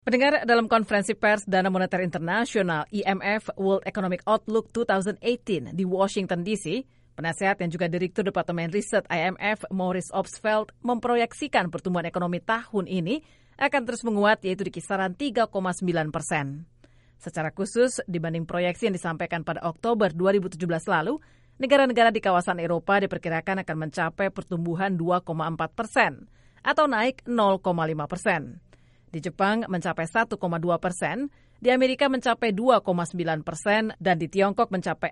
Pendengar, dalam konferensi pers Dana Moneter Internasional IMF World Economic Outlook 2018 di Washington DC, penasehat yang juga Direktur Departemen Riset IMF Maurice Obstfeld memproyeksikan pertumbuhan ekonomi tahun ini akan terus menguat, yaitu di kisaran 3,9%. Secara khusus, dibanding proyeksi yang disampaikan pada Oktober 2017 lalu, negara-negara di kawasan Eropa diperkirakan akan mencapai pertumbuhan 2,4% atau naik 0,5%. Di Jepang mencapai 1,2%, di Amerika mencapai 2,9%, dan di Tiongkok mencapai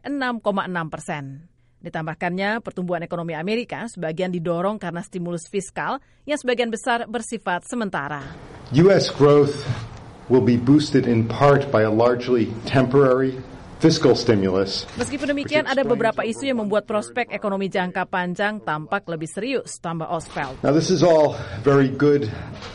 6,6%. Ditambahkannya, pertumbuhan ekonomi Amerika sebagian didorong karena stimulus fiskal yang sebagian besar bersifat sementara. U.S. growth will be boosted in part by a largely temporary fiscal stimulus. Meskipun demikian, ada beberapa isu yang membuat prospek ekonomi jangka panjang tampak lebih serius, tambah Obstfeld. Now this is all very good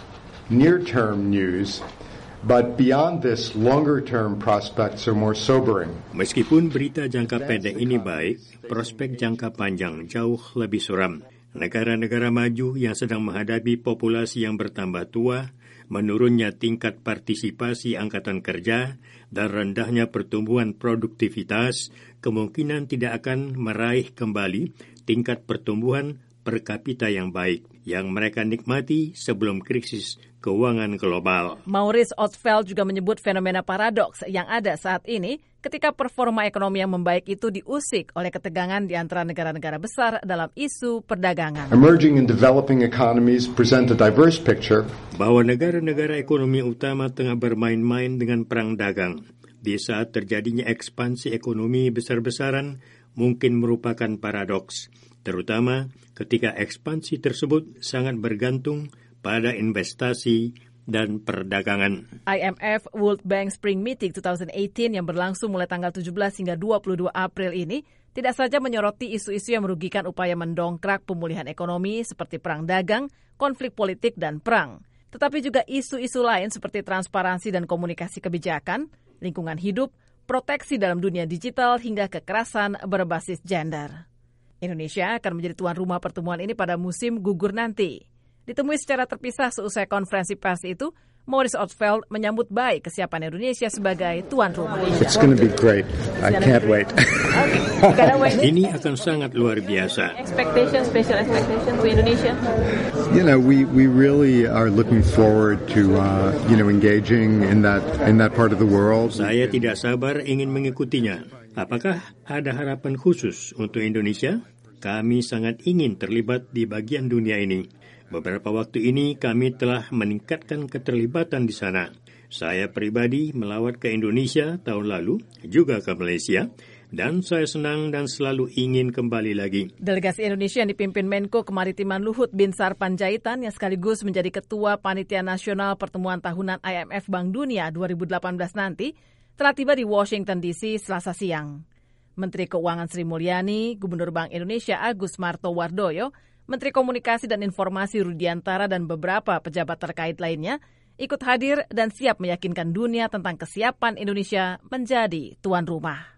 near-term news, but beyond this, longer-term prospects are more sobering. Meskipun berita jangka pendek ini baik, prospek jangka panjang jauh lebih suram. Negara-negara maju yang sedang menghadapi populasi yang bertambah tua, menurunnya tingkat partisipasi angkatan kerja, dan rendahnya pertumbuhan produktivitas, kemungkinan tidak akan meraih kembali tingkat pertumbuhan per kapita yang baik yang mereka nikmati sebelum krisis keuangan global. Maurice Obstfeld juga menyebut fenomena paradoks yang ada saat ini ketika performa ekonomi yang membaik itu diusik oleh ketegangan di antara negara-negara besar dalam isu perdagangan. Emerging and developing economies present a diverse picture. Bahwa negara-negara ekonomi utama tengah bermain-main dengan perang dagang. Di saat terjadinya ekspansi ekonomi besar-besaran mungkin merupakan paradoks, terutama ketika ekspansi tersebut sangat bergantung pada investasi dan perdagangan. IMF World Bank Spring Meeting 2018 yang berlangsung mulai tanggal 17 hingga 22 April ini tidak saja menyoroti isu-isu yang merugikan upaya mendongkrak pemulihan ekonomi seperti perang dagang, konflik politik, dan perang, tetapi juga isu-isu lain seperti transparansi dan komunikasi kebijakan, lingkungan hidup, proteksi dalam dunia digital, hingga kekerasan berbasis gender. Indonesia akan menjadi tuan rumah pertemuan ini pada musim gugur nanti. Ditemui secara terpisah seusai konferensi pers itu, Maurice Obstfeld menyambut baik kesiapan Indonesia sebagai tuan rumah. It's going to be great. I can't wait. Ini akan sangat luar biasa. Special expectation to Indonesia. You know, we really are looking forward to engaging in that part of the world. Saya tidak sabar ingin mengikutinya. Apakah ada harapan khusus untuk Indonesia? Kami sangat ingin terlibat di bagian dunia ini. Beberapa waktu ini kami telah meningkatkan keterlibatan di sana. Saya pribadi melawat ke Indonesia tahun lalu, juga ke Malaysia, dan saya senang dan selalu ingin kembali lagi. Delegasi Indonesia yang dipimpin Menko Kemaritiman Luhut Binsar Panjaitan yang sekaligus menjadi Ketua Panitia Nasional Pertemuan Tahunan IMF Bank Dunia 2018 nanti, telah tiba di Washington DC Selasa siang. Menteri Keuangan Sri Mulyani, Gubernur Bank Indonesia Agus Martowardoyo, Menteri Komunikasi dan Informasi Rudiantara dan beberapa pejabat terkait lainnya ikut hadir dan siap meyakinkan dunia tentang kesiapan Indonesia menjadi tuan rumah.